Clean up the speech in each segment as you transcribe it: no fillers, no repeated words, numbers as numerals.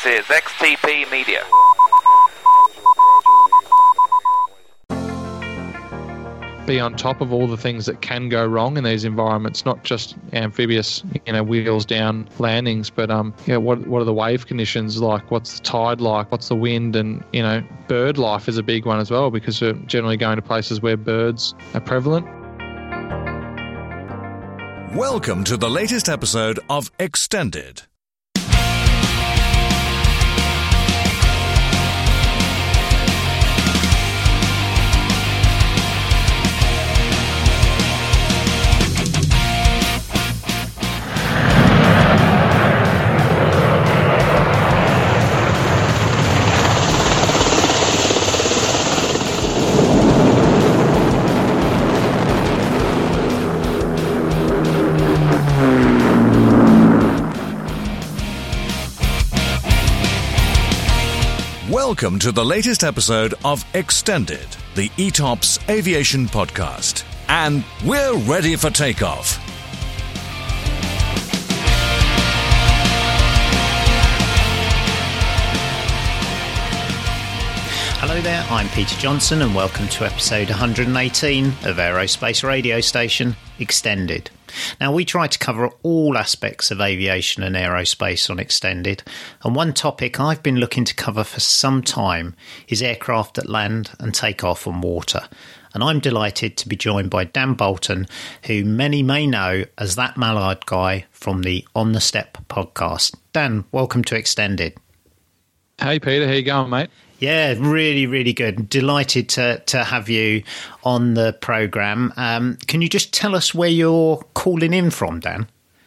This is XTP Media. Be on top of all the things that can go wrong in these environments, not just amphibious, wheels down landings, but what are the wave conditions like? What's the tide like? What's the wind? And bird life is a big one as well, because we're generally going to places where birds are prevalent. Welcome to the latest episode of Extended. Welcome to the latest episode of Extended, the ETOPS Aviation Podcast. And we're ready for takeoff. Hello there, I'm Peter Johnson and welcome to episode 118 of Aerospace Radio Station Extended. Now, we try to cover all aspects of aviation and aerospace on Extended, and one topic I've been looking to cover for some time is aircraft that land and take off on water. And I'm delighted to be joined by Dan Bolton, who many may know as that Mallard guy from the On the Step podcast. Dan, welcome to Extended. Hey Peter, how you going, mate? Yeah, really, really good. Delighted to have you on the programme. Can you just tell us where you're calling in from, Dan?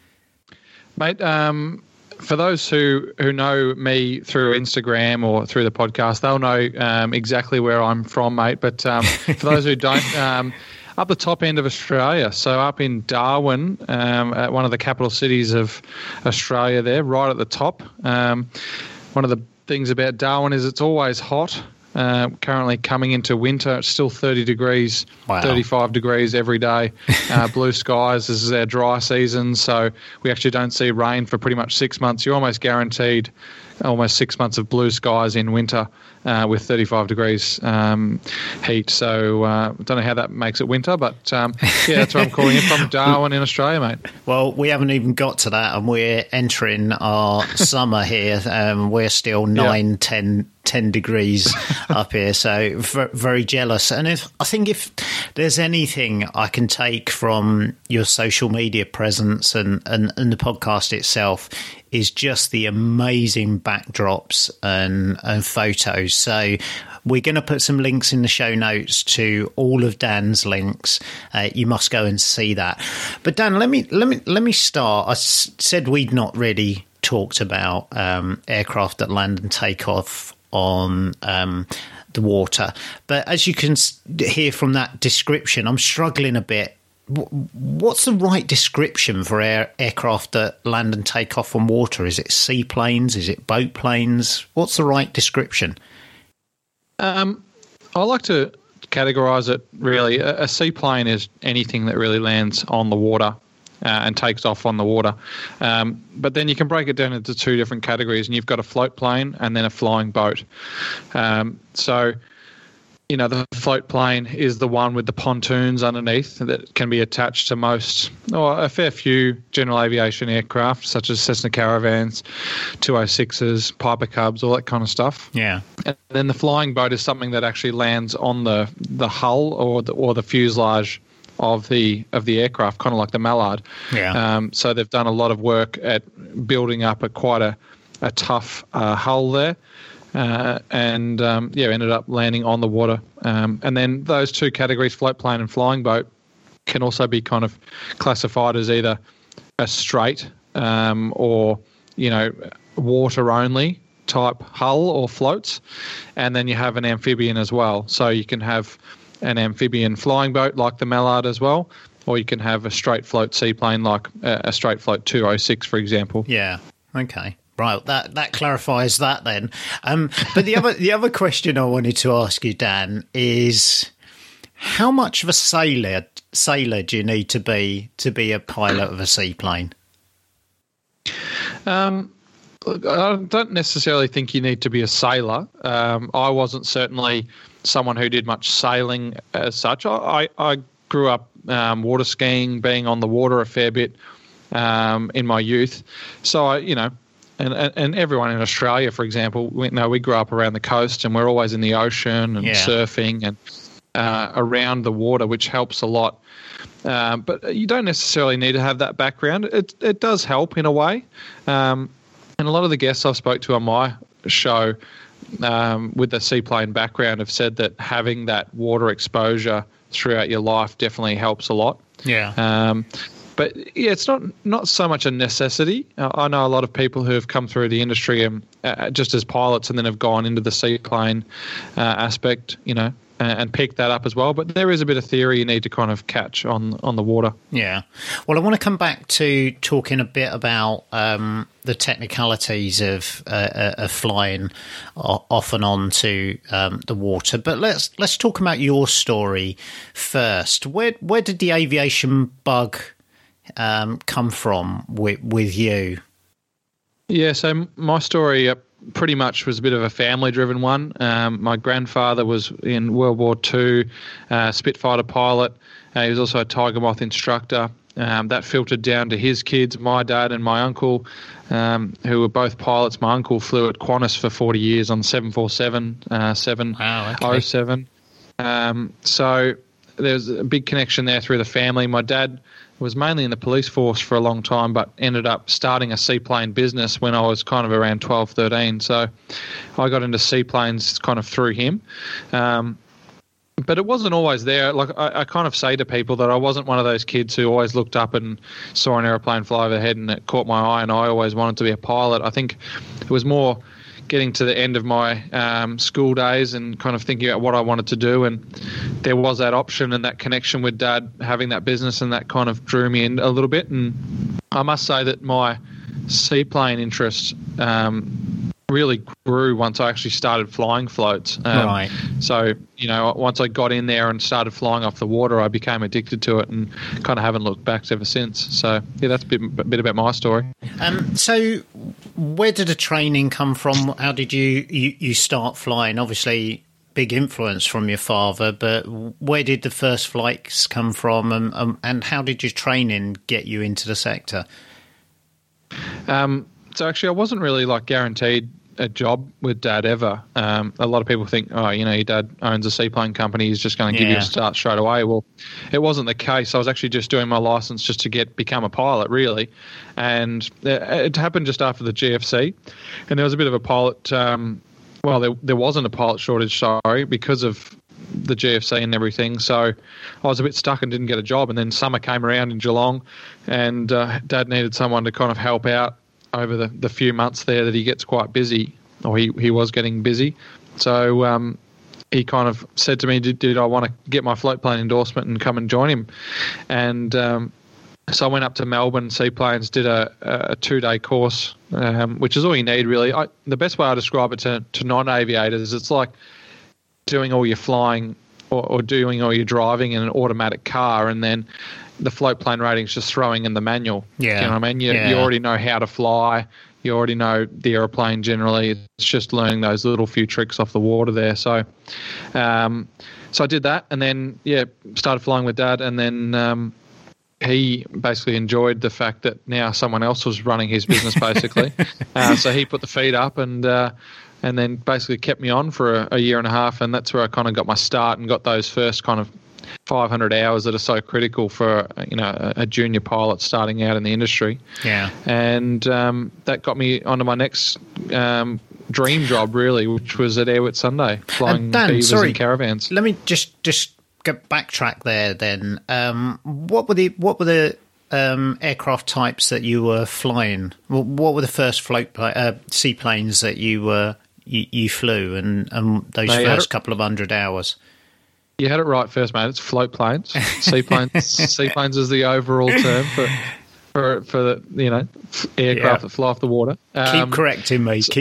Mate, for those who know me through Instagram or through the podcast, they'll know exactly where I'm from, mate. But for those who don't, up the top end of Australia, so up in Darwin, at one of the capital cities of Australia there, right at the top. One of the things about Darwin is it's always hot. Currently coming into winter, it's still 30 degrees, wow. 35 degrees every day. Blue skies, this is our dry season, so we actually don't see rain for pretty much 6 months. You're almost guaranteed almost 6 months of blue skies in winter with 35 degrees heat. So I don't know how that makes it winter, but yeah, that's where I'm calling in from, Darwin in Australia, mate. Well, we haven't even got to that, and we're entering our summer here. We're still 10 degrees up here, so very jealous. And I think if there's anything I can take from your social media presence and the podcast itself, is just the amazing backdrops and photos. So we're going to put some links in the show notes to all of Dan's links. You must go and see that. But Dan, let me start. I said we'd not really talked about aircraft that land and take off on the water, but as you can hear from that description, I'm struggling a bit. What's the right description for aircraft that land and take off on water? Is it seaplanes? Is it boat planes? What's the right description? I like to categorise it really. A seaplane is anything that really lands on the water and takes off on the water. But then you can break it down into two different categories, and you've got a float plane and then a flying boat. So the float plane is the one with the pontoons underneath that can be attached to most, or a fair few, general aviation aircraft, such as Cessna Caravans, 206s, Piper Cubs, all that kind of stuff. Yeah. And then the flying boat is something that actually lands on the hull or the fuselage of the aircraft, kind of like the Mallard. Yeah. So they've done a lot of work at building up quite a tough hull there. And ended up landing on the water. And then those two categories, float plane and flying boat, can also be kind of classified as either a straight or, water only type hull or floats. And then you have an amphibian as well. So you can have an amphibian flying boat like the Mallard as well, or you can have a straight float seaplane like a straight float 206, for example. Yeah, okay. Right, that clarifies that then. But the other question I wanted to ask you, Dan, is how much of a sailor do you need to be a pilot of a seaplane? I don't necessarily think you need to be a sailor. I wasn't certainly someone who did much sailing as such. I grew up water skiing, being on the water a fair bit in my youth. So, and everyone in Australia, for example, we grew up around the coast and we're always in the ocean and surfing and around the water, which helps a lot. But you don't necessarily need to have that background. It does help in a way. And a lot of the guests I've spoke to on my show with the seaplane background have said that having that water exposure throughout your life definitely helps a lot. Yeah. But yeah, it's not so much a necessity. I know a lot of people who have come through the industry just as pilots and then have gone into the seaplane aspect, and pick that up as well. But there is a bit of theory you need to kind of catch on the water. Yeah. Well, I want to come back to talking a bit about the technicalities of flying off and on to the water. But let's talk about your story first. Where did the aviation bug come from with you? Yeah, so my story pretty much was a bit of a family-driven one. My grandfather was in World War II, Spitfire pilot. He was also a Tiger Moth instructor. That filtered down to his kids, my dad and my uncle, who were both pilots. My uncle flew at Qantas for 40 years on 747, 707. So there's a big connection there through the family. My dad was mainly in the police force for a long time, but ended up starting a seaplane business when I was kind of around 12, 13. So I got into seaplanes kind of through him. But it wasn't always there. Like I kind of say to people that I wasn't one of those kids who always looked up and saw an aeroplane fly overhead and it caught my eye and I always wanted to be a pilot. I think it was more getting to the end of my school days and kind of thinking about what I wanted to do, and there was that option and that connection with Dad having that business, and that kind of drew me in a little bit. And I must say that my seaplane interest really grew once I actually started flying floats. Right. So, once I got in there and started flying off the water, I became addicted to it and kind of haven't looked back ever since. So, yeah, that's a bit about my story. So where did the training come from? How did you start flying? Obviously, big influence from your father, but where did the first flights come from, and how did your training get you into the sector? So actually, I wasn't really guaranteed a job with Dad ever. A lot of people think, your dad owns a seaplane company, he's just going to give you a start straight away. Well, it wasn't the case. I was actually just doing my license just to become a pilot, really. And it happened just after the GFC, and there was a bit of a pilot. There wasn't a pilot shortage, because of the GFC and everything. So I was a bit stuck and didn't get a job. And then summer came around in Geelong, and Dad needed someone to kind of help out over the few months there that he gets quite busy, or he was getting busy. So he kind of said to me, did I want to get my float plane endorsement and come and join him? And so I went up to Melbourne Seaplanes, did a 2-day course, which is all you need, really. The best way I describe it to non-aviators, it's like doing all your flying or doing all your driving in an automatic car, and then the float plane rating's just throwing in the manual. Yeah. You know what I mean? You already know how to fly. You already know the aeroplane generally. It's just learning those little few tricks off the water there. So so I did that, and then, started flying with Dad, and then he basically enjoyed the fact that now someone else was running his business, basically. So he put the feet up and then basically kept me on for a year and a half, and that's where I kind of got my start and got those first kind of 500 hours that are so critical for a junior pilot starting out in the industry. Yeah, and that got me onto my next dream job, really, which was at Air Whitsunday, flying beavers and caravans. Let me just get backtrack there. Then, what were the aircraft types that you were flying? What were the first seaplanes that you flew, and those first couple of 100 hours? You had it right first, mate. It's float planes. Seaplanes. Seaplanes is the overall term for the aircraft that fly off the water. Keep correcting me. So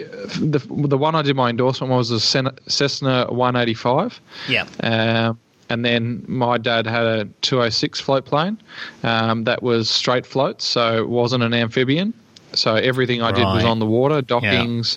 the one I did my endorsement was a Cessna 185. Yeah. And then my dad had a 206 float plane that was straight floats, so it wasn't an amphibian. So everything I did was on the water, dockings,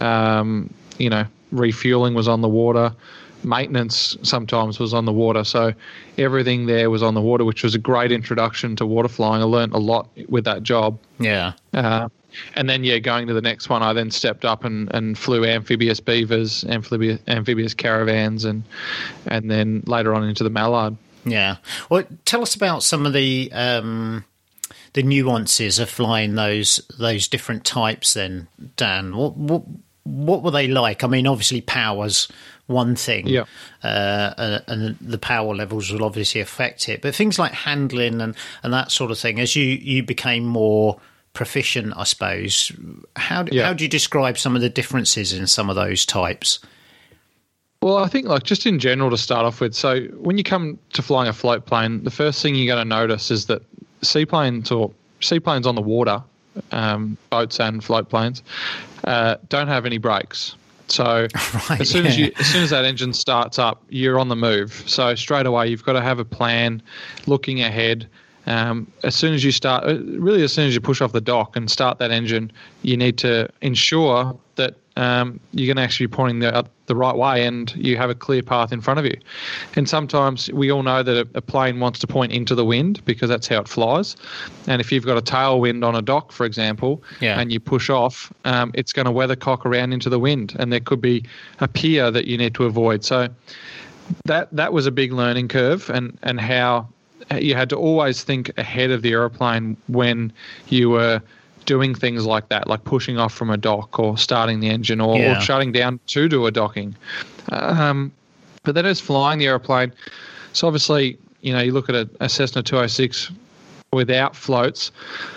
refueling was on the water, maintenance sometimes was on the water. So everything there was on the water, which was a great introduction to water flying. I learned a lot with that job. Yeah. And then, going to the next one, I then stepped up and flew amphibious beavers, amphibious caravans, and then later on into the mallard. Yeah. Well, tell us about some of the nuances of flying those different types then, Dan. What were they like? I mean, obviously power's one thing, and the power levels will obviously affect it. But things like handling and that sort of thing, as you became more proficient, I suppose, how do you describe some of the differences in some of those types? Well, I think just in general to start off with, so when you come to flying a float plane, the first thing you're going to notice is that seaplanes on the water, boats and float planes, don't have any brakes. So as soon as that engine starts up, you're on the move. So straight away you've got to have a plan, looking ahead. As soon as you push off the dock and start that engine, you need to ensure that you're going to actually be pointing the right way and you have a clear path in front of you. And sometimes we all know that a plane wants to point into the wind because that's how it flies. And if you've got a tailwind on a dock, for example, and you push off, it's going to weathercock around into the wind, and there could be a pier that you need to avoid. So that was a big learning curve, and how you had to always think ahead of the aeroplane when you were doing things like that, like pushing off from a dock or starting the engine or shutting down to do a docking. But then as flying the aeroplane, so obviously, you look at a Cessna 206 without floats,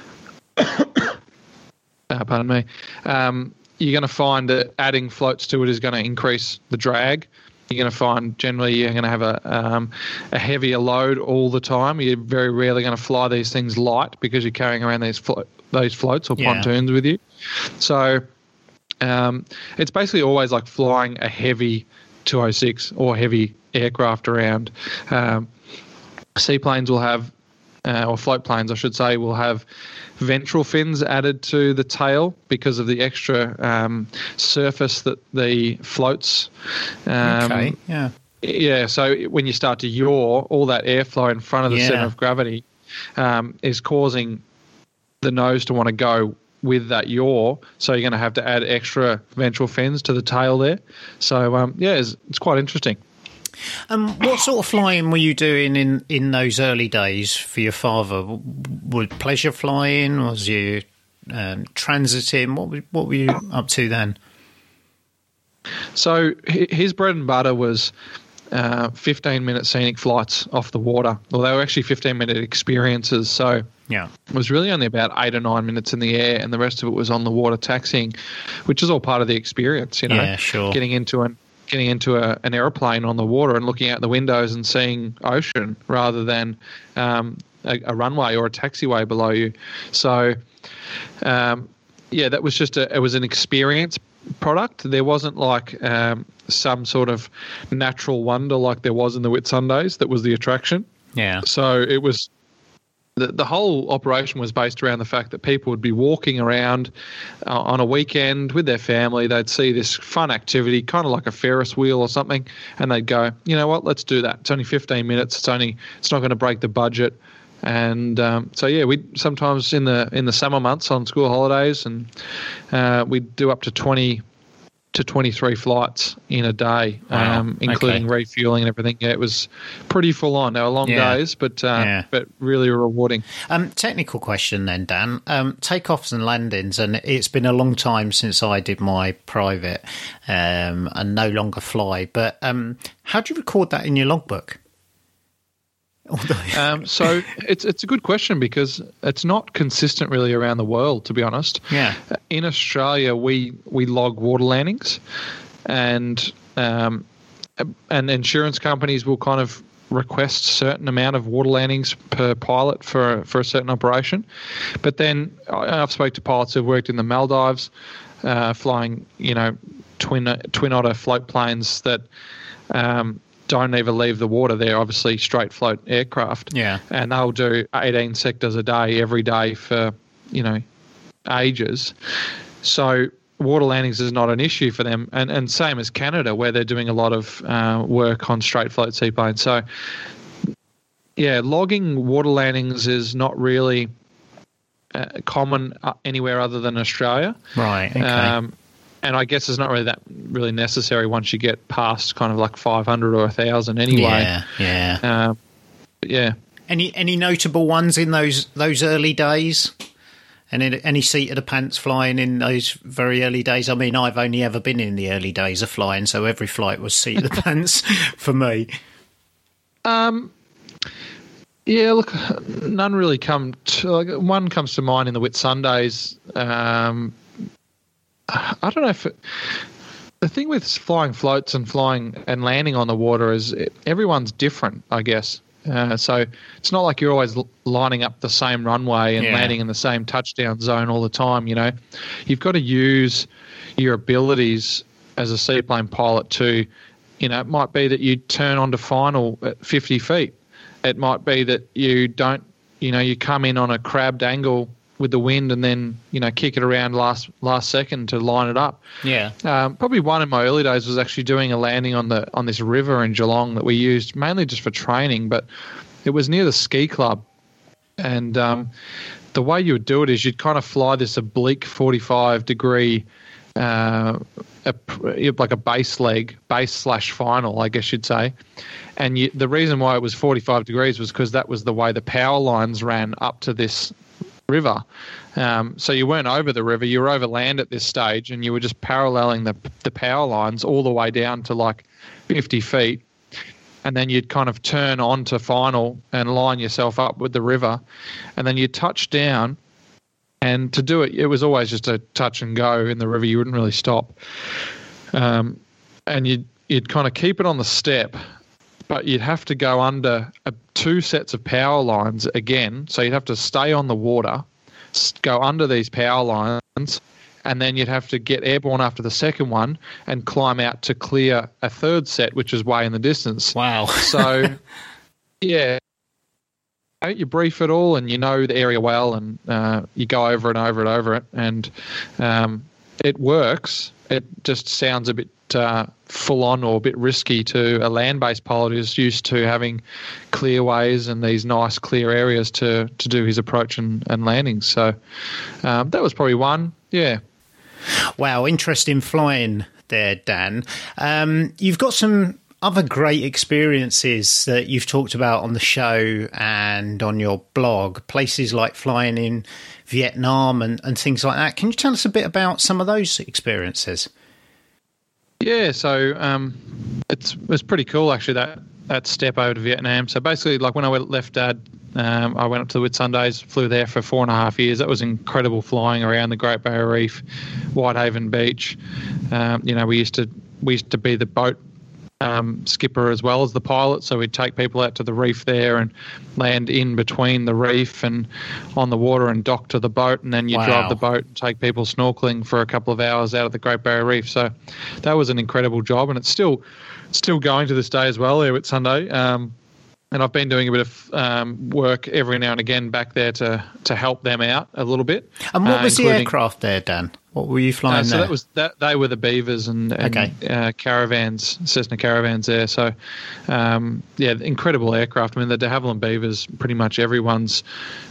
pardon me, you're going to find that adding floats to it is going to increase the drag. You're going to find generally you're going to have a heavier load all the time. You're very rarely going to fly these things light because you're carrying around these floats or pontoons with you. So it's basically always like flying a heavy 206 or heavy aircraft around. Seaplanes will have, or float planes I should say, will have ventral fins added to the tail because of the extra surface that the floats. So when you start to yaw, all that airflow in front of the centre of gravity is causing the nose to want to go with that yaw. So you're going to have to add extra ventral fins to the tail there. So it's quite interesting. What sort of flying were you doing in those early days for your father? Was pleasure flying? Was you transiting? What were you up to then? So his bread and butter was 15-minute scenic flights off the water. Well, they were actually 15-minute experiences. So it was really only about 8 or 9 minutes in the air, and the rest of it was on the water taxiing, which is all part of the experience. Yeah, sure. Getting into an aeroplane on the water and looking out the windows and seeing ocean rather than a runway or a taxiway below you. So, that was just it was an experience product. There wasn't like some sort of natural wonder like there was in the Whitsundays that was the attraction. Yeah. So it was. The whole operation was based around the fact that people would be walking around on a weekend with their family. They'd see this fun activity, kind of like a Ferris wheel or something, and they'd go, you know what, let's do that. It's only 15 minutes. It's not going to break the budget. And we sometimes in the summer months on school holidays, and we'd do up to 20 to 23 flights in a day, including refueling and everything. Yeah, it was pretty full on. They were long days, but really rewarding. Technical question then, Dan. Takeoffs and landings, and it's been a long time since I did my private and no longer fly, but how do you record that in your logbook? So it's a good question because it's not consistent really around the world, to be honest. Yeah. In Australia, we log water landings, and insurance companies will kind of request a certain amount of water landings per pilot for a certain operation. But then I've spoke to pilots who've worked in the Maldives, flying twin otter float planes that don't even leave the water. They're obviously straight float aircraft. Yeah. And they'll do 18 sectors a day, every day for, ages. So water landings is not an issue for them. And same as Canada, where they're doing a lot of work on straight float seaplanes. So, yeah, logging water landings is not really common anywhere other than Australia. Right, okay. And I guess it's not really necessary once you get past kind of like 500 or 1,000 anyway. Yeah. Yeah. Any notable ones in those early days? And any seat of the pants flying in those very early days? I mean, I've only ever been in the early days of flying, so every flight was seat of the pants for me. Yeah, look, none really come to... one comes to mind in the Whitsundays. I don't know if... the thing with flying floats and flying and landing on the water is everyone's different, I guess. So it's not like you're always lining up the same runway and landing in the same touchdown zone all the time, You've got to use your abilities as a seaplane pilot to, it might be that you turn onto final at 50 feet. It might be that you don't, you come in on a crabbed angle with the wind and then, kick it around last second to line it up. Yeah. Probably one in my early days was actually doing a landing on this river in Geelong that we used mainly just for training, but it was near the ski club. And the way you would do it is you'd kind of fly this oblique 45-degree, like a base/final, I guess you'd say. And the reason why it was 45 degrees was because that was the way the power lines ran up to this river. So you weren't over the river, you were over land at this stage, and you were just paralleling the power lines all the way down to like 50 feet. And then you'd kind of turn on to final and line yourself up with the river. And then you'd touch down. And to do it, it was always just a touch and go in the river. You wouldn't really stop. And you'd kind of keep it on the step, but you'd have to go under 2 sets of power lines again. So you'd have to stay on the water, go under these power lines, and then you'd have to get airborne after the second one and climb out to clear a third set, which is way in the distance. Wow. So, yeah. You brief it all and you know the area well, and you go over and over and over it, and it works. It just sounds a bit full on or a bit risky to a land-based pilot who's used to having clear ways and these nice clear areas to do his approach and landings. So that was probably one. Yeah. Wow, interesting flying there, Dan. You've got some other great experiences that you've talked about on the show and on your blog, places like flying in Vietnam and things like that. Can you tell us a bit about some of those experiences? Yeah, so it was pretty cool actually, that step over to Vietnam. So basically, like when I left Dad, I went up to the Whitsundays, flew there for 4.5 years. That was incredible, flying around the Great Barrier Reef, Whitehaven Beach. We used to be the boat skipper as well as the pilot, so we'd take people out to the reef there and land in between the reef and on the water and dock to the boat, and then you drive the boat and take people snorkeling for a couple of hours out of the Great Barrier Reef. So that was an incredible job, and it's still going to this day as well there at Sunday. And I've been doing a bit of work every now and again back there to help them out a little bit. And what was the aircraft there, Dan? What were you flying there? So they were the Beavers and Caravans, Cessna Caravans there. So, incredible aircraft. I mean, the de Havilland Beavers, pretty much everyone's,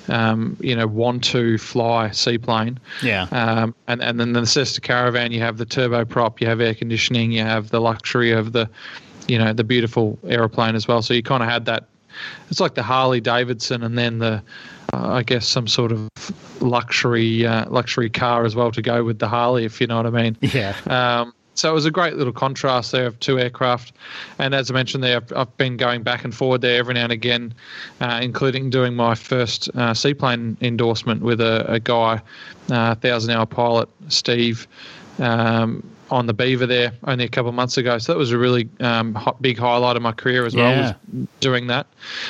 want to fly seaplane. Yeah. And then the Cessna Caravan, you have the turboprop, you have air conditioning, you have the luxury of the beautiful aeroplane as well. So you kind of had that. It's like the Harley Davidson, and then the, I guess, some sort of luxury car as well to go with the Harley, if you know what I mean. Yeah. So it was a great little contrast there of two aircraft. And as I mentioned there, I've been going back and forward there every now and again, including doing my first seaplane endorsement with a guy, 1,000-hour pilot, Steve, on the Beaver there only a couple of months ago. So that was a really big highlight of my career as well, was doing that.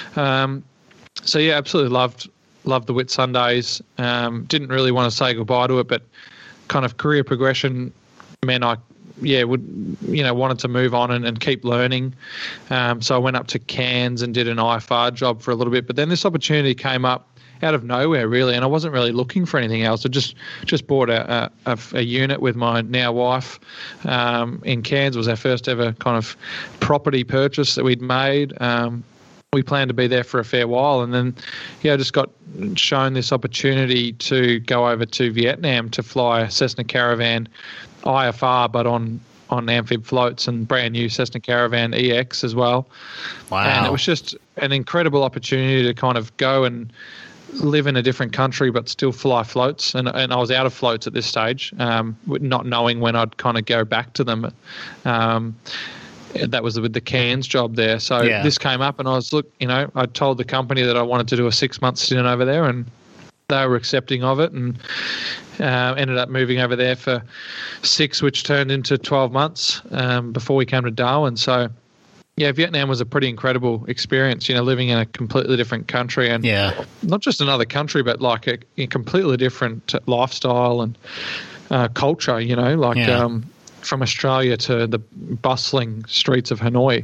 Absolutely loved the Whitsundays. Didn't really want to say goodbye to it, but kind of career progression meant I wanted to move on and keep learning. So I went up to Cairns and did an IFR job for a little bit. But then this opportunity came up out of nowhere, really, and I wasn't really looking for anything else. I just bought a unit with my now wife in Cairns. It was our first ever kind of property purchase that we'd made. We planned to be there for a fair while, and then I just got shown this opportunity to go over to Vietnam to fly a Cessna Caravan IFR, but on amphib floats, and brand new Cessna Caravan EX as well. Wow. And it was just an incredible opportunity to kind of go and live in a different country but still fly floats. And I was out of floats at this stage, not knowing when I'd kind of go back to them. That was with the Cairns job there. So this came up, and I was, I told the company that I wanted to do a 6-month stint over there, and they were accepting of it, and ended up moving over there for 6, which turned into 12 months before we came to Darwin. So, Vietnam was a pretty incredible experience, living in a completely different country, and not just another country, but like a completely different lifestyle and culture, from Australia to the bustling streets of Hanoi.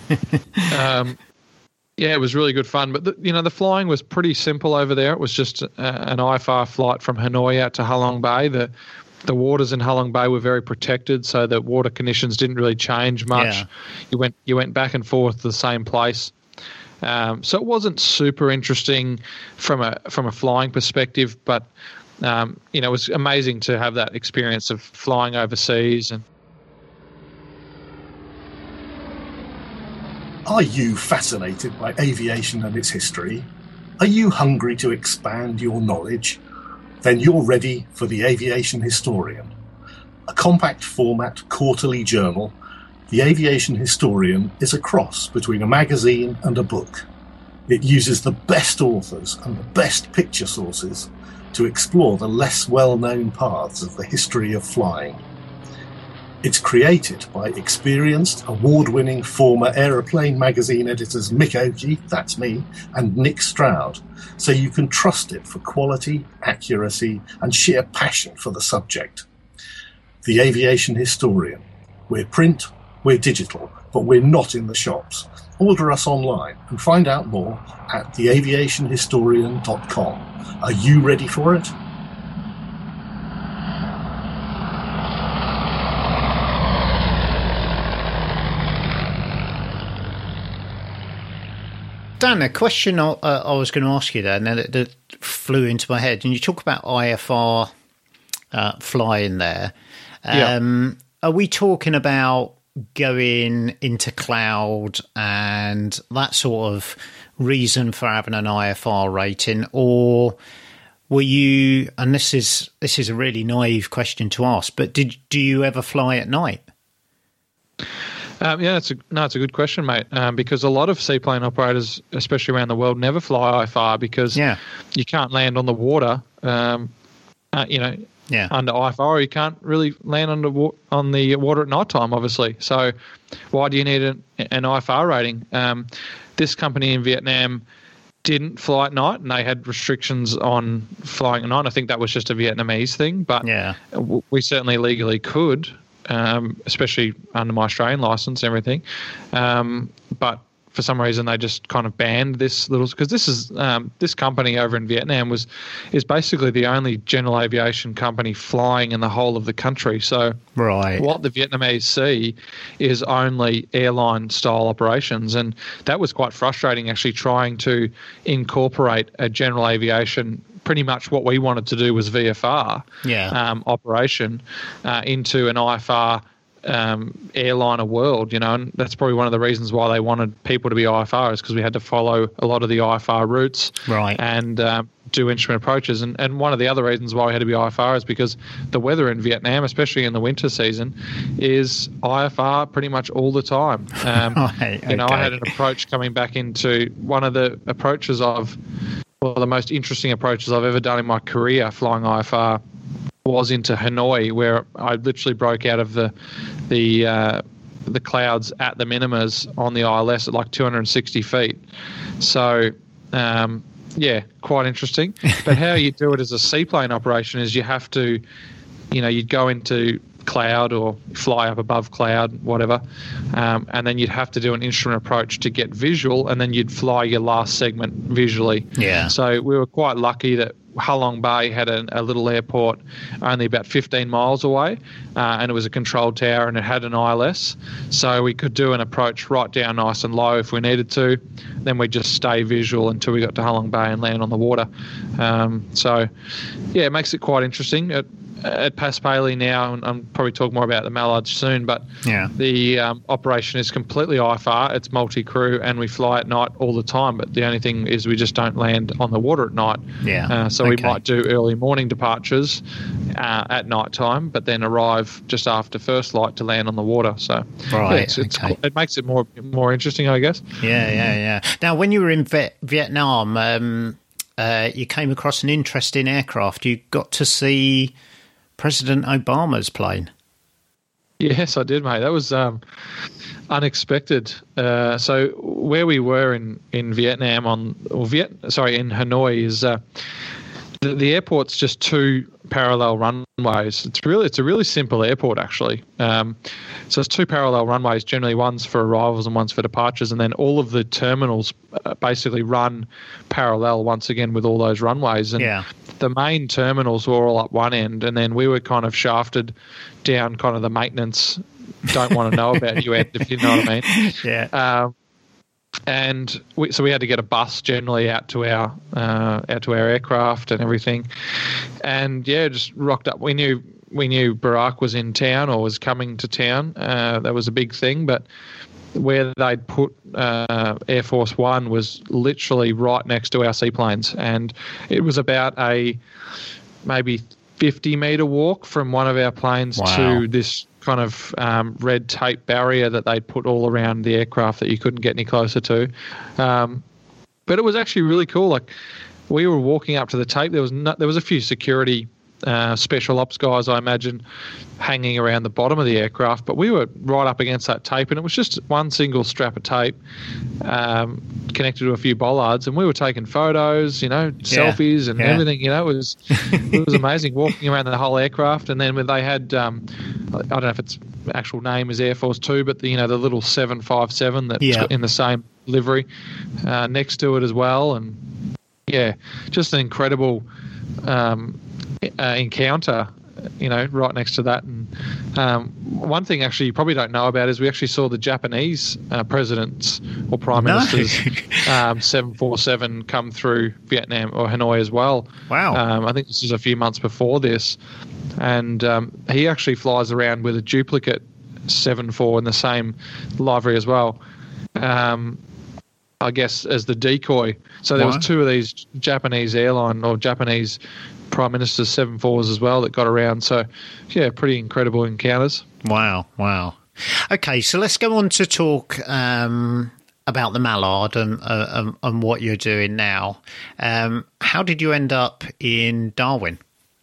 It was really good fun. But, the flying was pretty simple over there. It was just an IFR flight from Hanoi out to Halong Bay. The waters in Halong Bay were very protected, so the water conditions didn't really change much. Yeah. You went back and forth to the same place. So it wasn't super interesting from a flying perspective, but it was amazing to have that experience of flying overseas. And are you fascinated by aviation and its history? Are you hungry to expand your knowledge? Then you're ready for the Aviation Historian. A compact format quarterly journal, the Aviation Historian is a cross between a magazine and a book. It uses the best authors and the best picture sources to explore the less well-known paths of the history of flying. It's created by experienced, award-winning former Aeroplane magazine editors Mick Ogie, that's me, and Nick Stroud, so you can trust it for quality, accuracy, and sheer passion for the subject. The Aviation Historian. We're print, we're digital, but we're not in the shops. Order us online and find out more at theaviationhistorian.com. Are you ready for it? Dan, a question I was going to ask you there, and that flew into my head. And you talk about IFR flying there. Are we talking about going into cloud and that sort of reason for having an IFR rating, or were you? And this is a really naive question to ask, but do you ever fly at night? It's a good question, mate, because a lot of seaplane operators, especially around the world, never fly IFR because you can't land on the water, under IFR, or you can't really land on the water at night time, obviously. So why do you need an IFR rating? This company in Vietnam didn't fly at night, and they had restrictions on flying at night. I think that was just a Vietnamese thing, but we certainly legally could. Especially under my Australian license and everything. But for some reason they just kind of banned this little, because this company over in Vietnam is basically the only general aviation company flying in the whole of the country. So what the Vietnamese see is only airline style operations, and that was quite frustrating, actually, trying to incorporate a general aviation. Pretty much what we wanted to do was VFR operation into an IFR airliner world, and that's probably one of the reasons why they wanted people to be IFR, is because we had to follow a lot of the IFR routes and do instrument approaches. And one of the other reasons why we had to be IFR is because the weather in Vietnam, especially in the winter season, is IFR pretty much all the time. I had an approach coming back into one of the approaches of the most interesting approaches I've ever done in my career flying IFR was into Hanoi, where I literally broke out of the clouds at the minimas on the ILS at like 260 feet. So, quite interesting. But how you do it as a seaplane operation is you have to, you'd go into cloud or fly up above cloud, whatever. And then you'd have to do an instrument approach to get visual, and then you'd fly your last segment visually. Yeah. So we were quite lucky that Halong Bay had a little airport only about 15 miles away, and it was a control tower, and it had an ILS, so we could do an approach right down nice and low if we needed to. Then we'd just stay visual until we got to Halong Bay and land on the water. So, yeah, it makes it quite interesting. At Paspaley now, and I'm probably talk more about the mallards soon, but the operation is completely IFR. It's multi-crew, and we fly at night all the time, but the only thing is we just don't land on the water at night. So we might do early morning departures at night time, but then arrive just after first light to land on the water. So it makes it more interesting, I guess. Yeah. Now, when you were in Vietnam, you came across an interesting aircraft. You got to see President Obama's plane. Yes, I did, mate. That was unexpected. So where we were in Vietnam in Hanoi is the airport's just two parallel runways. It's a really simple airport, actually. So it's two parallel runways. Generally, one's for arrivals and one's for departures, and then all of the terminals basically run parallel once again with all those runways. And the main terminals were all up one end, and then we were kind of shafted down kind of the maintenance, don't want to know about you end, if you know what I mean. Yeah. And so we had to get a bus generally out to our aircraft and everything, and just rocked up. We knew Barack was in town or was coming to town. That was a big thing, but where they'd put Air Force One was literally right next to our seaplanes, and it was about a maybe 50-meter walk from one of our planes to this kind of red tape barrier that they'd put all around the aircraft that you couldn't get any closer to. But it was actually really cool. Like, we were walking up to the tape. There was a few security special ops guys, I imagine, hanging around the bottom of the aircraft, but we were right up against that tape, and it was just one single strap of tape connected to a few bollards, and we were taking photos, selfies and everything. It was amazing walking around the whole aircraft. And then when they had I don't know if its actual name is Air Force 2, but the little 757 that's in the same livery next to it as well. And just an incredible encounter, right next to that. And one thing actually you probably don't know about is we actually saw the Japanese presidents or prime ministers 747 come through Vietnam or Hanoi as well. Wow. I think this was a few months before this, and he actually flies around with a duplicate 74 in the same livery as well, I guess as the decoy. So there was two of these Japanese airline or Japanese Prime Minister's 74s as well that got around. So, pretty incredible encounters. Wow. Okay, so let's go on to talk about the Mallard and what you're doing now. How did you end up in Darwin?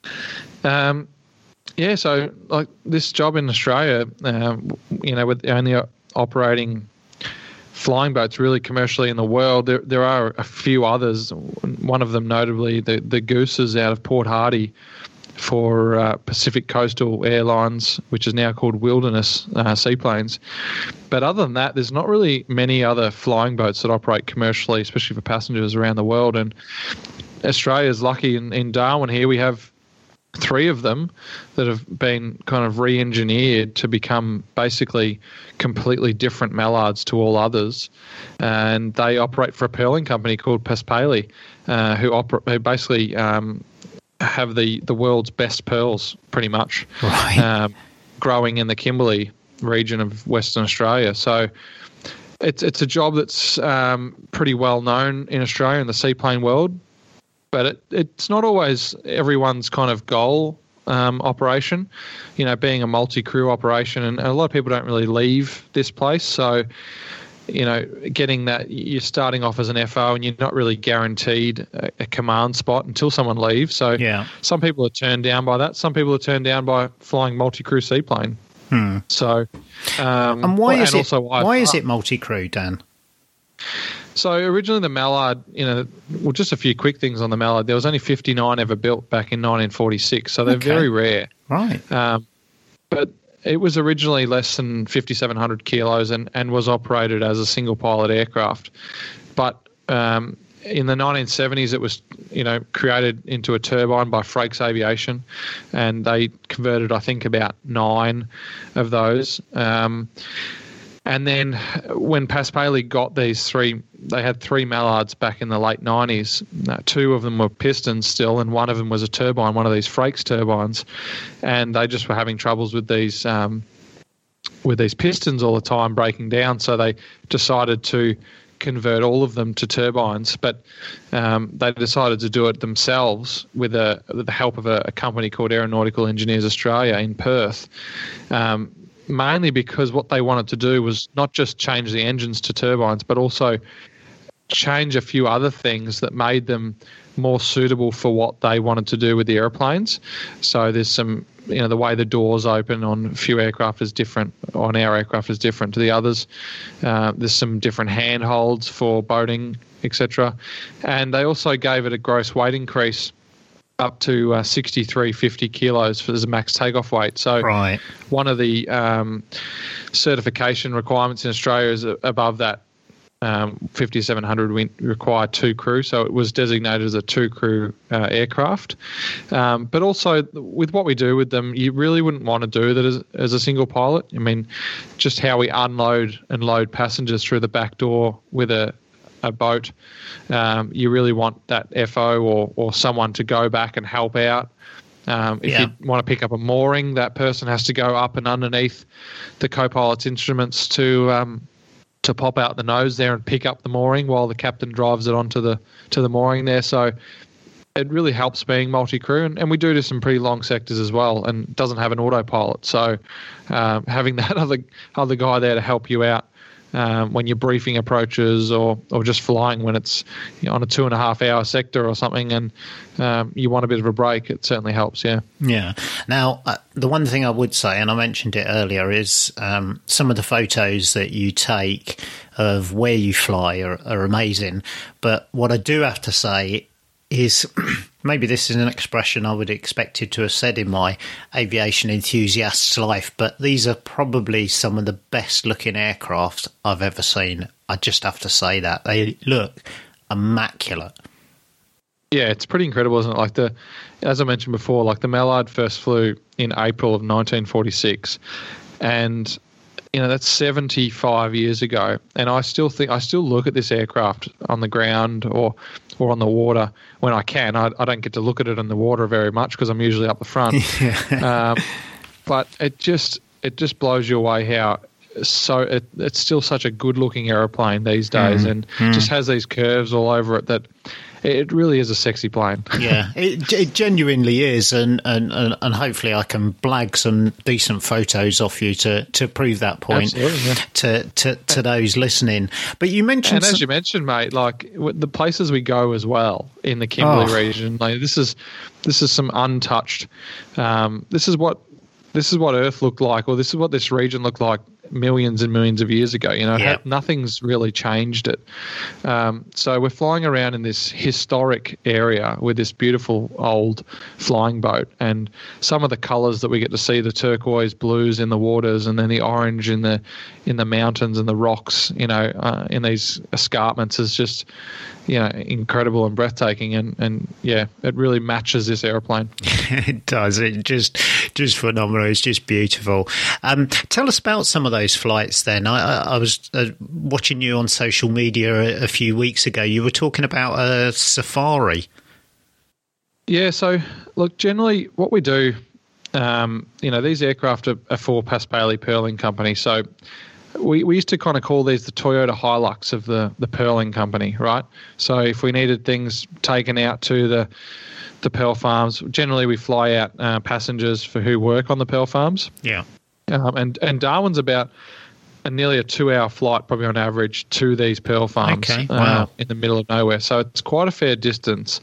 So like this job in Australia, with only operating flying boats really commercially in the world, there are a few others. One of them notably the Gooses out of Port Hardy for Pacific Coastal Airlines, which is now called Wilderness Seaplanes. But other than that, there's not really many other flying boats that operate commercially, especially for passengers around the world. And Australia's lucky in Darwin here we have 3 of them that have been kind of re-engineered to become basically completely different mallards to all others, and they operate for a pearling company called Paspaley, who basically have the world's best pearls, pretty much, growing in the Kimberley region of Western Australia. So it's a job that's pretty well known in Australia in the seaplane world. But it's not always everyone's kind of goal operation, being a multi-crew operation. And a lot of people don't really leave this place. So, getting that, you're starting off as an FO and you're not really guaranteed a command spot until someone leaves. So some people are turned down by that. Some people are turned down by flying multi-crew seaplane. So, and why is it multi-crew, Dan? So originally the Mallard, just a few quick things on the Mallard. There was only 59 ever built back in 1946, so they're very rare. Right. but it was originally less than 5,700 kilos and was operated as a single pilot aircraft. But in the 1970s, it was, created into a turbine by Frakes Aviation, and they converted, I think, about 9 of those. And then when Paspaley got these 3, they had 3 Mallards back in the late 90s. 2 of them were pistons still, and one of them was a turbine, one of these Frakes turbines. And they just were having troubles with these pistons all the time, breaking down. So they decided to convert all of them to turbines, but they decided to do it themselves with the help of a company called Aeronautical Engineers Australia in Perth. Mainly because what they wanted to do was not just change the engines to turbines, but also change a few other things that made them more suitable for what they wanted to do with the airplanes. So there's some, the way the doors open on a few aircraft is different, on our aircraft is different to the others. There's some different handholds for boating, etc. And they also gave it a gross weight increase up to 6,350 kilos for the max takeoff weight. So right. One of the certification requirements in Australia is above that 5,700 we require 2 crew, so it was designated as a 2 crew aircraft. But also with what we do with them, you really wouldn't want to do that as a single pilot. I mean, just how we unload and load passengers through the back door with a boat, you really want that FO or someone to go back and help out. If you want to pick up a mooring, that person has to go up and underneath the co-pilot's instruments to pop out the nose there and pick up the mooring while the captain drives it onto the mooring there. So it really helps being multi-crew, and we do some pretty long sectors as well, and doesn't have an autopilot. So having that other guy there to help you out when your briefing approaches, or just flying when it's on a 2.5-hour sector or something, and you want a bit of a break, it certainly helps. Yeah. Now, the one thing I would say, and I mentioned it earlier, is some of the photos that you take of where you fly are amazing. But what I do have to say is, maybe this is an expression I would expect it to have said in my aviation enthusiast's life, but these are probably some of the best looking aircraft I've ever seen. I just have to say that. They look immaculate. Yeah, it's pretty incredible, isn't it? As I mentioned before, like the Mallard first flew in April of 1946, and that's 75 years ago. And I still look at this aircraft on the ground or on the water when I can. I don't get to look at it in the water very much because I'm usually up the front. But it just blows you away how it's still such a good looking aeroplane these days, and just has these curves all over it that it really is a sexy plane. Yeah, it genuinely is, and hopefully I can blag some decent photos off you to prove that point to those listening. But you mentioned, and as you mentioned, mate, like the places we go as well in the Kimberley region, like this is some untouched. This is what Earth looked like, or this is what this region looked like millions and millions of years ago. Nothing's really changed it. So we're flying around in this historic area with this beautiful old flying boat, and some of the colours that we get to see, the turquoise blues in the waters, and then the orange in the mountains and the rocks, in these escarpments, is just incredible and breathtaking, and it really matches this airplane. It does. It just phenomenal. It's just beautiful. Tell us about some of those flights then. I was watching you on social media a few weeks ago. You were talking about a safari. Yeah, so look, generally what we do, these aircraft are for Paspaley Pearling Company. So we used to kind of call these the Toyota Hilux of the Pearling Company, right? So if we needed things taken out to the pearl farms, generally we fly out passengers for who work on the pearl farms. Yeah. And Darwin's about nearly a 2-hour flight, probably on average, to these pearl farms. Okay. Wow. In the middle of nowhere. So it's quite a fair distance,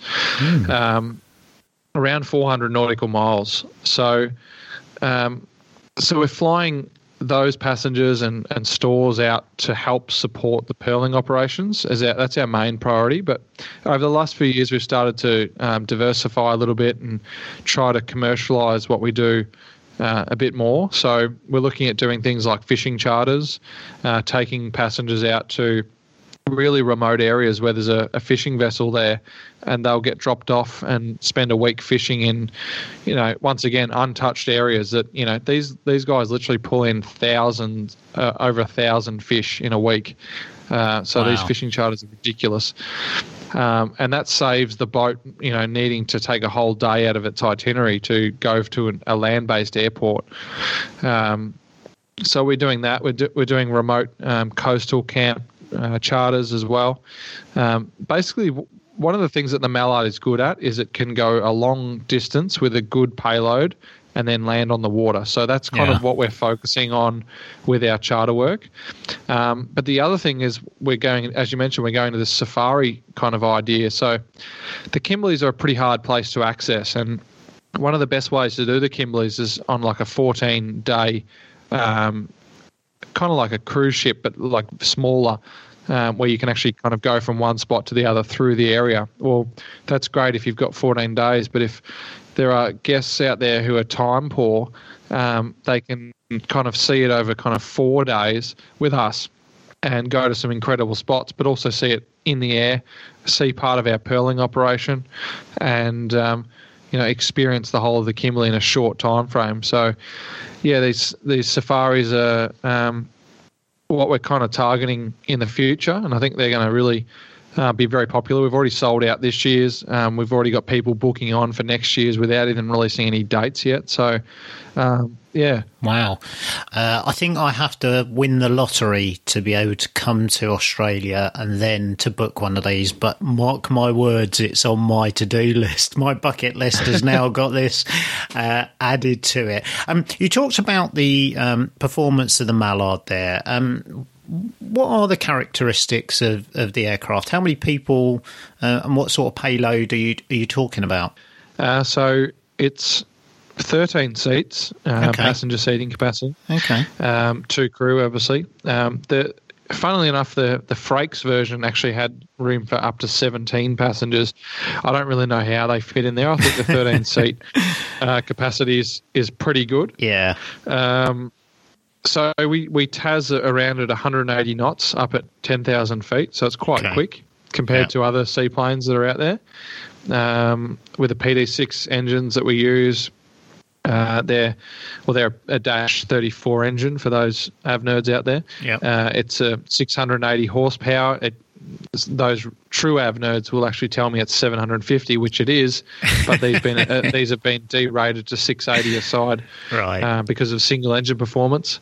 around 400 nautical miles. So we're flying those passengers and stores out to help support the pearling operations. That's our main priority. But over the last few years, we've started to diversify a little bit and try to commercialise what we do a bit more. So we're looking at doing things like fishing charters, taking passengers out to really remote areas where there's a fishing vessel there, and they'll get dropped off and spend a week fishing in, once again, untouched areas that, these guys literally pull in thousands, over 1,000 fish in a week. So Wow. These fishing charters are ridiculous. And that saves the boat, needing to take a whole day out of its itinerary to go to a land-based airport. So we're doing that. We're doing remote coastal camp charters as well. Basically, one of the things that the Mallard is good at is it can go a long distance with a good payload and then land on the water. So that's kind of what we're focusing on with our charter work. But the other thing is as you mentioned, we're going to this safari kind of idea. So the Kimberleys are a pretty hard place to access, and one of the best ways to do the Kimberleys is on like a 14-day kind of like a cruise ship, but like smaller, where you can actually kind of go from one spot to the other through the area. Well, that's great if you've got 14 days, but if there are guests out there who are time poor, they can kind of see it over kind of 4 days with us and go to some incredible spots, but also see it in the air, see part of our pearling operation, and experience the whole of the Kimberley in a short time frame. So, yeah, these safaris are what we're kind of targeting in the future, and I think they're going to really be very popular. We've already sold out this year's. We've already got people booking on for next year's without even releasing any dates yet. So, yeah. Wow. I think I have to win the lottery to be able to come to Australia and then to book one of these. But mark my words, it's on my to-do list. My bucket list has now got this added to it. You talked about the performance of the Mallard there. What are the characteristics of the aircraft? How many people and what sort of payload are you talking about? So it's 13 seats, passenger seating capacity. Okay. 2 crew, obviously. Funnily enough, the Frakes version actually had room for up to 17 passengers. I don't really know how they fit in there. I think the 13-seat capacity is pretty good. Yeah. So we TAS around at 180 knots up at 10,000 feet, so it's quite quick compared to other seaplanes that are out there. With the PD6 engines that we use, they're a Dash 34 engine for those av nerds out there. Yep. It's a 680 horsepower. Those true av nerds will actually tell me it's 750, which it is, but these have been derated to 680 a side, right? Because of single engine performance.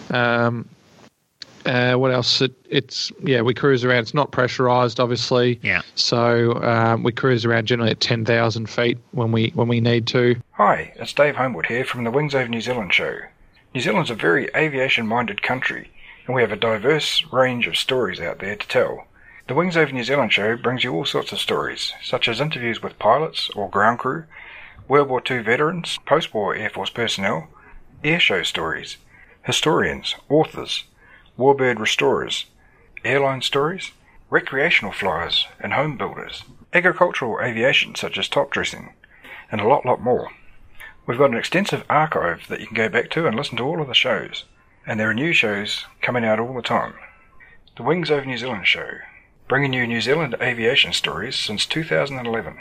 What else? We cruise around. It's not pressurized, obviously. Yeah. So we cruise around generally at 10,000 feet when we need to. Hi, it's Dave Homewood here from the Wings Over New Zealand show. New Zealand's a very aviation-minded country, and we have a diverse range of stories out there to tell. The Wings Over New Zealand show brings you all sorts of stories, such as interviews with pilots or ground crew, World War II veterans, post-war Air Force personnel, airshow stories, historians, authors, warbird restorers, airline stories, recreational flyers and home builders, agricultural aviation such as top dressing, and a lot more. We've got an extensive archive that you can go back to and listen to all of the shows, and there are new shows coming out all the time. The Wings Over New Zealand show, bringing you New Zealand aviation stories since 2011.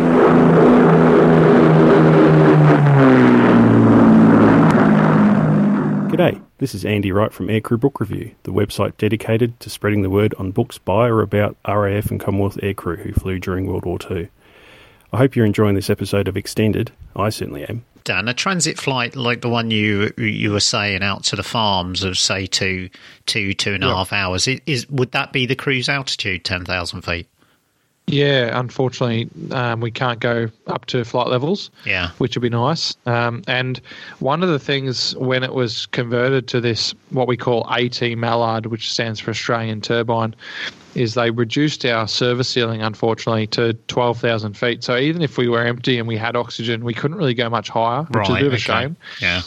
G'day, this is Andy Wright from Aircrew Book Review, the website dedicated to spreading the word on books by or about RAF and Commonwealth aircrew who flew during World War II. I hope you're enjoying this episode of Extended. I certainly am. Dan, a transit flight like the one you were saying out to the farms of, say, two and a half hours, would that be the cruise altitude, 10,000 feet? Yeah, unfortunately, we can't go up to flight levels, which would be nice. And one of the things when it was converted to this, what we call AT Mallard, which stands for Australian Turbine, is they reduced our service ceiling, unfortunately, to 12,000 feet. So even if we were empty and we had oxygen, we couldn't really go much higher, which is a bit of a shame. Yeah.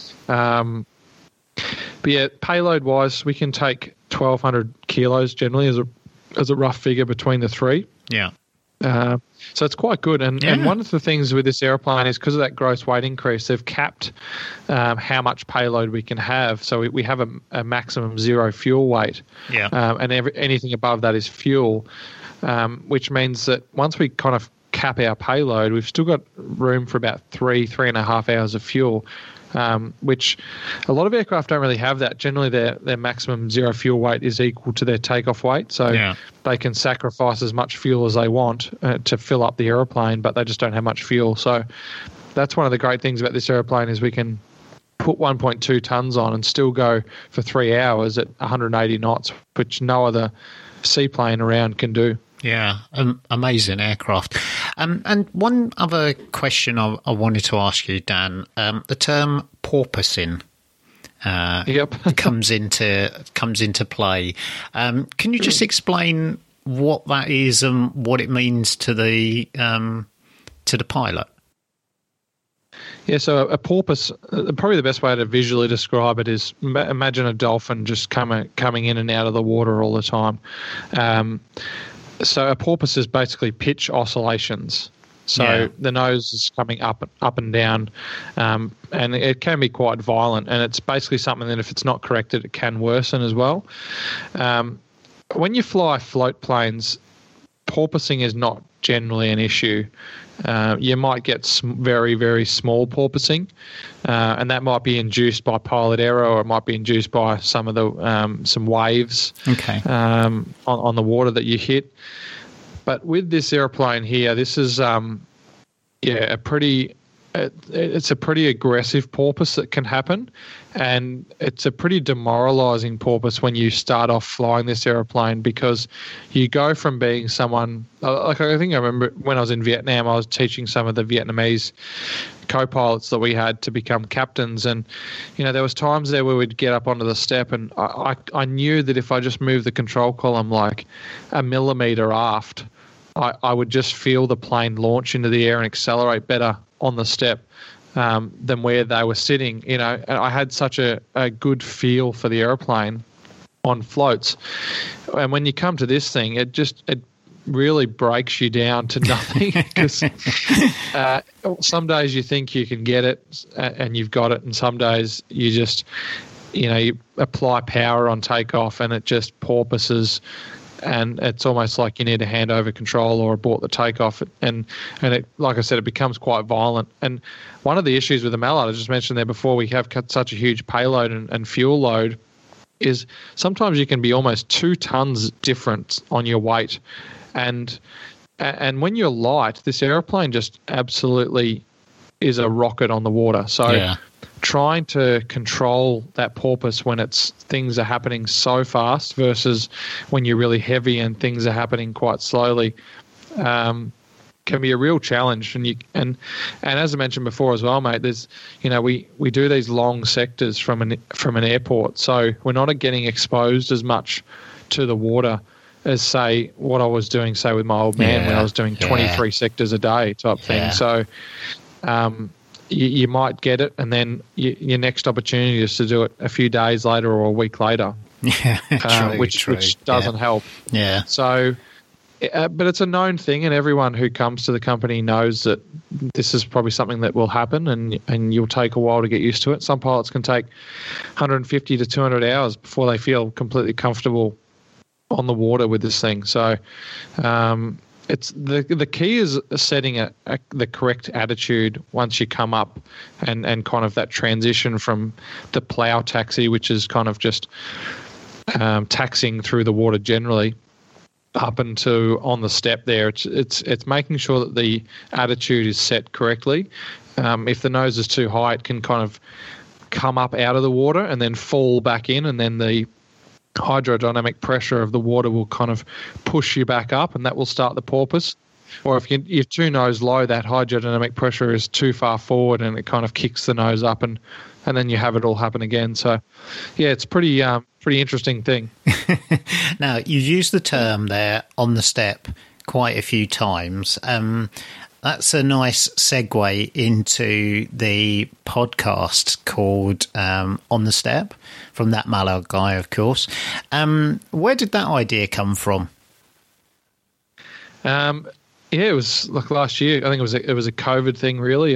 But yeah, payload-wise, we can take 1,200 kilos generally as a rough figure between the three. Yeah. So it's quite good. And one of the things with this aeroplane is because of that gross weight increase, they've capped how much payload we can have. So we have a maximum 0 fuel weight. Yeah. And anything above that is fuel, which means that once we kind of cap our payload, we've still got room for about 3.5 hours of fuel. Which a lot of aircraft don't really have that. Generally, their maximum 0 fuel weight is equal to their takeoff weight, so they can sacrifice as much fuel as they want to fill up the aeroplane, but they just don't have much fuel. So that's one of the great things about this aeroplane is we can put 1.2 tons on and still go for 3 hours at 180 knots, which no other seaplane around can do. Yeah, amazing aircraft. And one other question I wanted to ask you, Dan. The term porpoising comes into play. Can you just explain what that is and what it means to the pilot? Yeah, so a porpoise, probably the best way to visually describe it is imagine a dolphin just coming in and out of the water all the time. So a porpoise is basically pitch oscillations. So the nose is coming up and down, and it can be quite violent. And it's basically something that if it's not corrected, it can worsen as well. When you fly float planes, porpoising is not generally an issue. You might get very, very small porpoising, and that might be induced by pilot error, or it might be induced by some of the some waves on the water that you hit. But with this airplane here, this is it's a pretty aggressive porpoise that can happen, and it's a pretty demoralizing porpoise when you start off flying this airplane, because you go from being someone like, I think I remember when I was in Vietnam, I was teaching some of the Vietnamese co-pilots that we had to become captains, and there was times there where we'd get up onto the step, and I knew that if I just moved the control column like a millimeter aft, I would just feel the plane launch into the air and accelerate better on the step than where they were sitting. And I had such a good feel for the airplane on floats. And when you come to this thing, it really breaks you down to nothing, because some days you think you can get it and you've got it, and some days you just you apply power on takeoff and it just porpoises, and it's almost like you need to hand over control or abort the takeoff, and it, like I said, it becomes quite violent. And one of the issues with the Mallard, I just mentioned there before, we have cut such a huge payload and fuel load, is sometimes you can be almost 2 tons different on your weight, and when you're light, this airplane just absolutely is a rocket on the water. So trying to control that porpoise when things are happening so fast versus when you're really heavy and things are happening quite slowly can be a real challenge. And as I mentioned before as well, mate, there's we do these long sectors from an airport, so we're not getting exposed as much to the water as, say, what I was doing, say, with my old man when I was doing 23 sectors a day type thing. So you might get it, and then your next opportunity is to do it a few days later or a week later, which doesn't help. Yeah. So, but it's a known thing, and everyone who comes to the company knows that this is probably something that will happen, and you'll take a while to get used to it. Some pilots can take 150 to 200 hours before they feel completely comfortable on the water with this thing. So, it's the key is setting the correct attitude once you come up, and kind of that transition from the plow taxi, which is kind of just taxiing through the water generally, up into on the step there. It's making sure that the attitude is set correctly. If the nose is too high, it can kind of come up out of the water and then fall back in, and then the hydrodynamic pressure of the water will kind of push you back up, and that will start the porpoise. Or if you're too nose low, that hydrodynamic pressure is too far forward and it kind of kicks the nose up, and then you have it all happen again. So, yeah, it's pretty interesting thing. Now, you used the term there, on the step, quite a few times. That's a nice segue into the podcast called On the Step, from that Mallard guy, of course. Where did that idea come from? Yeah, it was like last year. I think it was a COVID thing, really.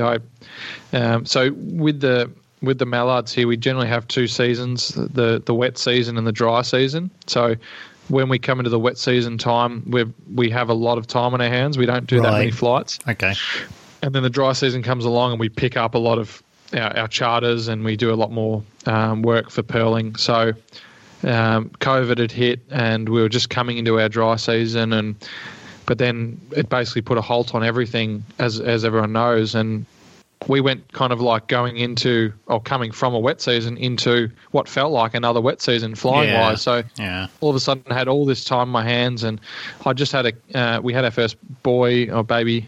So with the mallards here, we generally have 2 seasons: the wet season and the dry season. So when we come into the wet season time, we have a lot of time on our hands. We don't do that many flights. Okay. And then the dry season comes along, and we pick up a lot of our charters, and we do a lot more work for pearling. So COVID had hit, and we were just coming into our dry season, but then it basically put a halt on everything, as everyone knows, and we went kind of like coming from a wet season into what felt like another wet season flying-wise. So all of a sudden I had all this time on my hands, and I just had we had our first boy or baby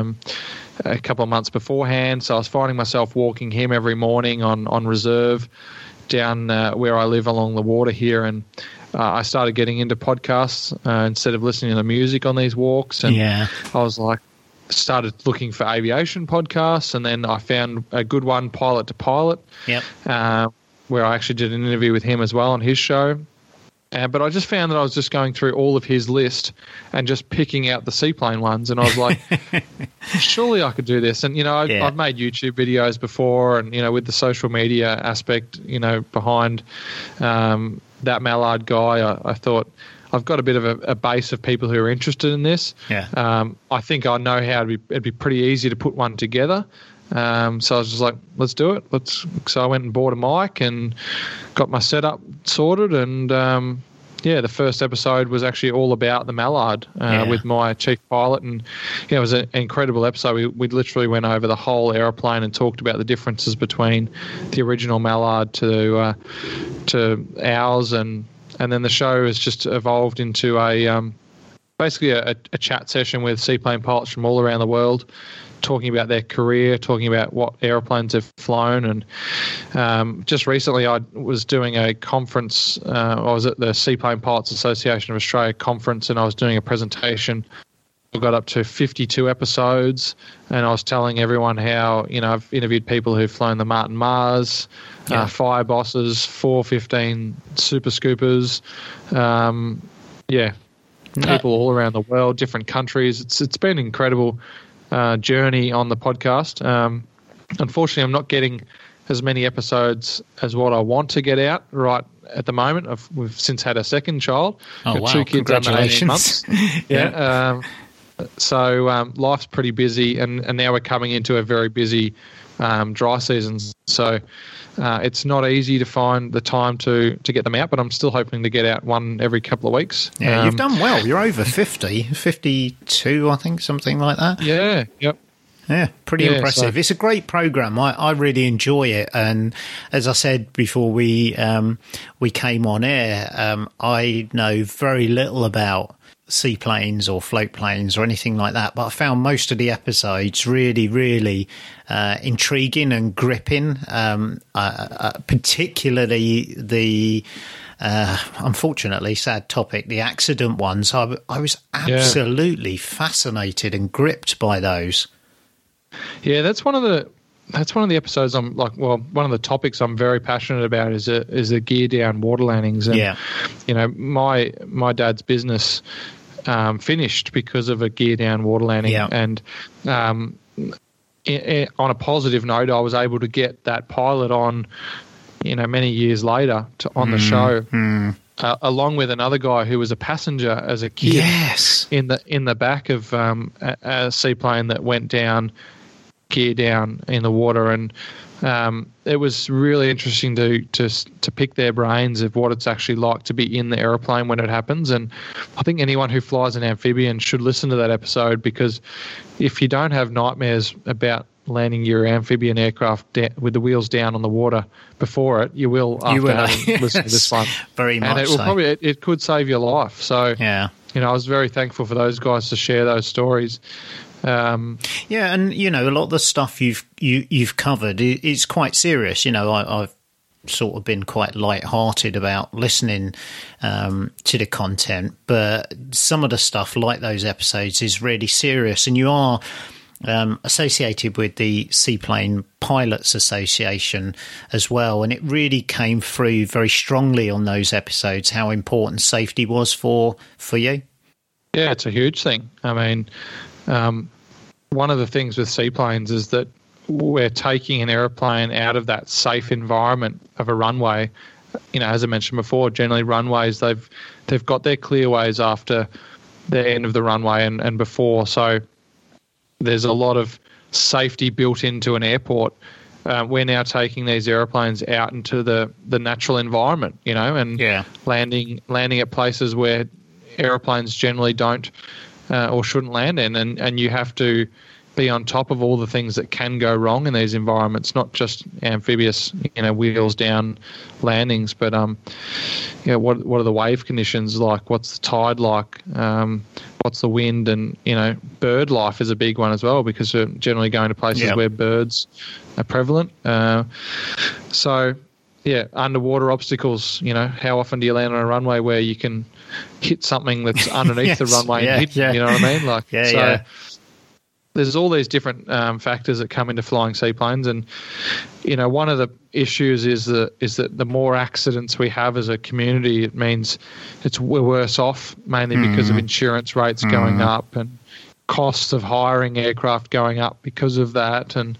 a couple of months beforehand, so I was finding myself walking him every morning on reserve down where I live along the water here, and I started getting into podcasts instead of listening to the music on these walks, and I was like, started looking for aviation podcasts, and then I found a good one, Pilot to Pilot, where I actually did an interview with him as well on his show. But I just found that I was just going through all of his list and just picking out the seaplane ones, and I was like, surely I could do this. And, I've made YouTube videos before, and, with the social media aspect, behind that mallard guy, I thought, I've got a bit of a base of people who are interested in this. I think I know how it'd be pretty easy to put one together. So I was just like, let's do it. So I went and bought a mic and got my setup sorted. And, the first episode was actually all about the mallard with my chief pilot. And, it was an incredible episode. We literally went over the whole aeroplane and talked about the differences between the original mallard to ours, and then the show has just evolved into basically a chat session with seaplane pilots from all around the world, talking about their career, talking about what aeroplanes they've flown. And just recently I was doing a conference. I was at the Seaplane Pilots Association of Australia conference, and I was doing a presentation. I got up to 52 episodes, and I was telling everyone how, I've interviewed people who've flown the Martin Mars, Fire Bosses, 415 Super Scoopers, people all around the world, different countries. It's been an incredible journey on the podcast. Unfortunately, I'm not getting as many episodes as what I want to get out right at the moment. We've since had a second child. Oh, wow. 2 kids under 18 months. So life's pretty busy, and now we're coming into a very busy dry season. So it's not easy to find the time to get them out, but I'm still hoping to get out one every couple of weeks. Yeah, you've done well. You're over 52, I think, something like that. Yeah, yep. Yeah, pretty impressive. It's a great program. I really enjoy it, and as I said before we came on air, I know very little about seaplanes or float planes or anything like that, but I found most of the episodes really, really intriguing and gripping, particularly the unfortunately sad topic, the accident ones. I was absolutely fascinated and gripped by those. Yeah, that's one of the episodes I'm like. Well, one of the topics I'm very passionate about is the gear down water landings. And, my dad's business finished because of a gear down water landing. Yeah. And on a positive note, I was able to get that pilot on, many years later on the show. Along with another guy who was a passenger as a kid. Yes. In the back of a seaplane that went down, gear down in the water, and it was really interesting to pick their brains of what it's actually like to be in the aeroplane when it happens. And I think anyone who flies an amphibian should listen to that episode, because if you don't have nightmares about landing your amphibian aircraft with the wheels down on the water before it, you will after having listened to this one. Very much. And it will probably it could save your life. So I was very thankful for those guys to share those stories. And a lot of the stuff you've covered is quite serious. I've sort of been quite light-hearted about listening to the content, but some of the stuff like those episodes is really serious, and you are associated with the Seaplane Pilots Association as well, and it really came through very strongly on those episodes how important safety was for you. Yeah, it's a huge thing. I mean, one of the things with seaplanes is that we're taking an aeroplane out of that safe environment of a runway. You know, as I mentioned before, generally runways, they've got their clearways after the end of the runway and before, so there's a lot of safety built into an airport. We're now taking these aeroplanes out into the natural environment, you know, and landing at places where aeroplanes generally don't or shouldn't land in, and you have to be on top of all the things that can go wrong in these environments, not just amphibious, you know, wheels down landings, but you know, what are the wave conditions like? What's the tide like? What's the wind? And, you know, bird life is a big one as well, because we're generally going to places where birds are prevalent. So, yeah, underwater obstacles, you know, how often do you land on a runway where you can hit something that's underneath the runway and hit, you know what I mean? Like, there's all these different factors that come into flying seaplanes, and you know, one of the issues is that the more accidents we have as a community, it means we're worse off, mainly because of insurance rates going up and costs of hiring aircraft going up because of that. And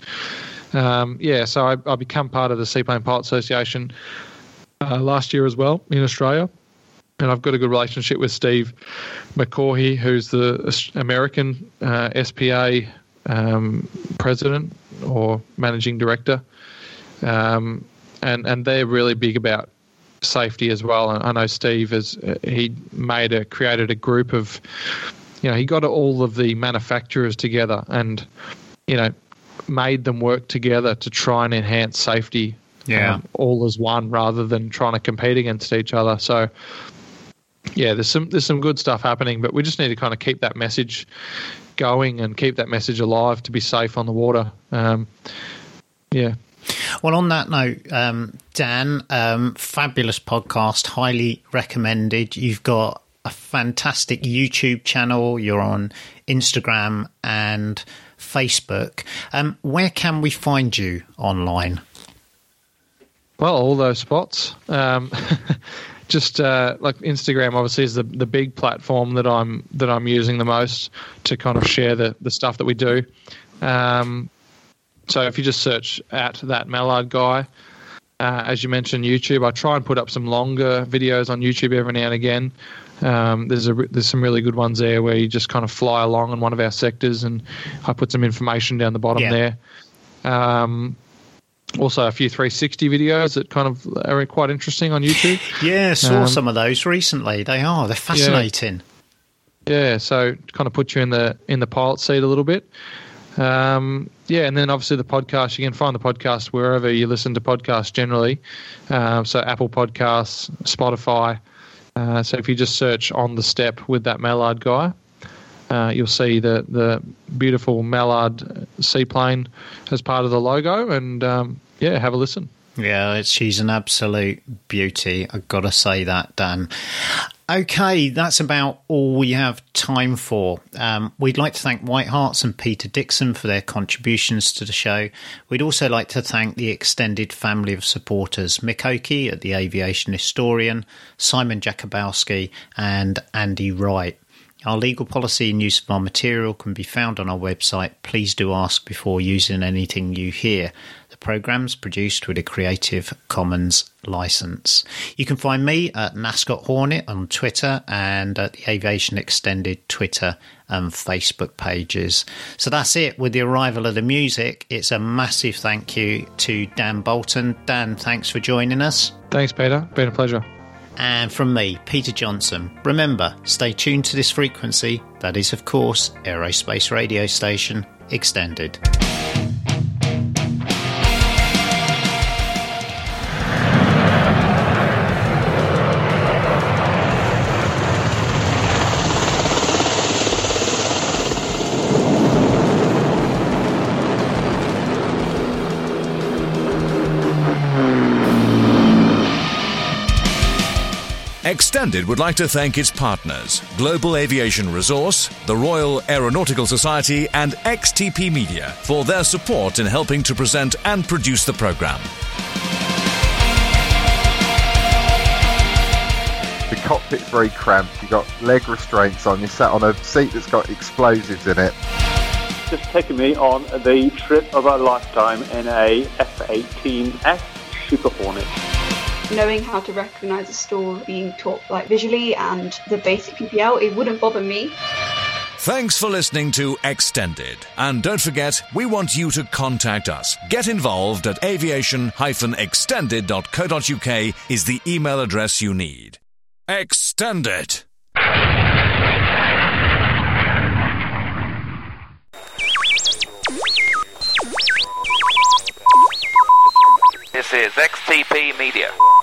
so I become part of the Seaplane Pilot Association last year as well in Australia. And I've got a good relationship with Steve McCaughey, who's the American SPA president or managing director. And they're really big about safety as well. And I know Steve created a group of, you know, he got all of the manufacturers together and, you know, made them work together to try and enhance safety all as one, rather than trying to compete against each other. So, yeah, there's some good stuff happening, but we just need to kind of keep that message going and keep that message alive to be safe on the water. Well, on that note, Dan, fabulous podcast, highly recommended. You've got a fantastic YouTube channel. You're on Instagram and Facebook. Where can we find you online? Well, all those spots. Just like Instagram, obviously, is the big platform that I'm using the most to kind of share the stuff that we do. So if you just search at that Mallard guy, as you mentioned, YouTube, I try and put up some longer videos on YouTube every now and again. There's some really good ones there where you just kind of fly along in one of our sectors, and I put some information down the bottom there. Also, a few 360 videos that kind of are quite interesting on YouTube. Yeah, saw some of those recently. They're fascinating. Yeah, so kind of put you in the pilot seat a little bit. And then obviously the podcast. You can find the podcast wherever you listen to podcasts generally. So Apple Podcasts, Spotify. So if you just search On the Step with that Mallard guy, you'll see the beautiful Mallard seaplane as part of the logo, and have a listen. Yeah, she's an absolute beauty. I've got to say that, Dan. Okay, that's about all we have time for. We'd like to thank White Harts and Peter Dixon for their contributions to the show. We'd also like to thank the extended family of supporters, Mick Oakey at the Aviation Historian, Simon Jakubowski and Andy Wright. Our legal policy and use of our material can be found on our website. Please do ask before using anything you hear. The programme's produced with a Creative Commons licence. You can find me at Nascot Hornet on Twitter and at the Aviation Extended Twitter and Facebook pages. So that's it with the arrival of the music. It's a massive thank you to Dan Bolton. Dan, thanks for joining us. Thanks, Peter. Been a pleasure. And from me, Peter Johnson, remember, stay tuned to this frequency. That is, of course, Aerospace Radio Station Extended. Extended would like to thank its partners, Global Aviation Resource, the Royal Aeronautical Society and XTP Media for their support in helping to present and produce the programme. The cockpit's very cramped, you've got leg restraints on, you're sat on a seat that's got explosives in it. just taken me on the trip of a lifetime in a F-18F Super Hornet. Knowing how to recognise a store being taught like visually and the basic PPL, it wouldn't bother me. Thanks for listening to Extended. And don't forget, we want you to contact us. Get involved at aviation-extended.co.uk is the email address you need. Extended. This is XTP Media.